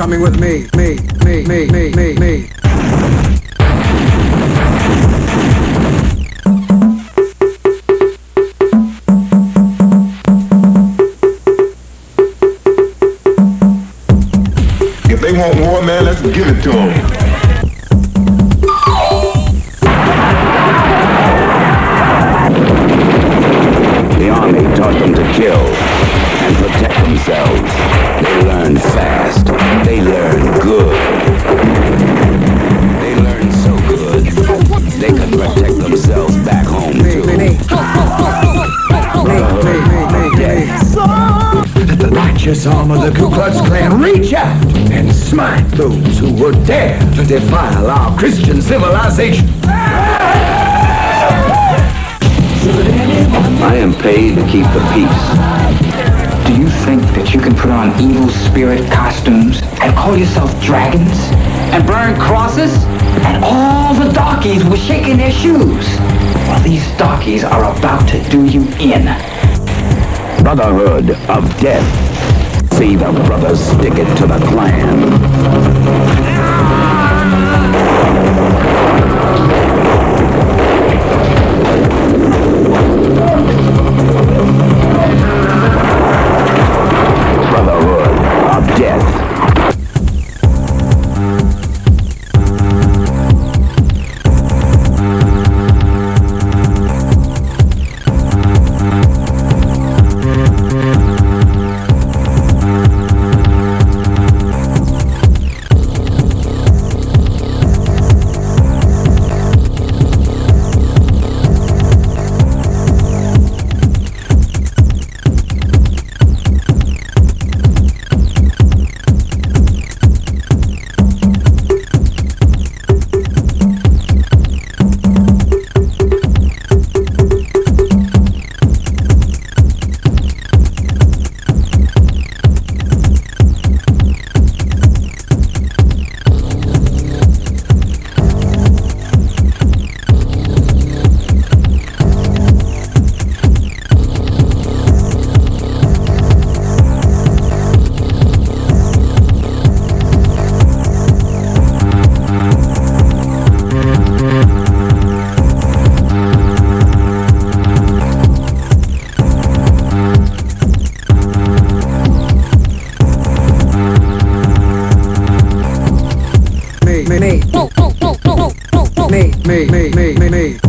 coming with me. If they want war, man, let's give it to them. The army taught them to kill and protect themselves. They learned fast. They learned good. They learned so good, they could protect themselves back home too. Let the righteous arm of the Ku Klux Klan reach out and smite those who would dare to defile our Christian civilization. I am paid to keep the peace. Do you think that you can put on evil spirit costumes and call yourself dragons and burn crosses? And all the darkies were shaking their shoes. Well, these darkies are about to do you in. Brotherhood of Death. See the brothers stick it to the Klan. Brotherhood of Death. Me.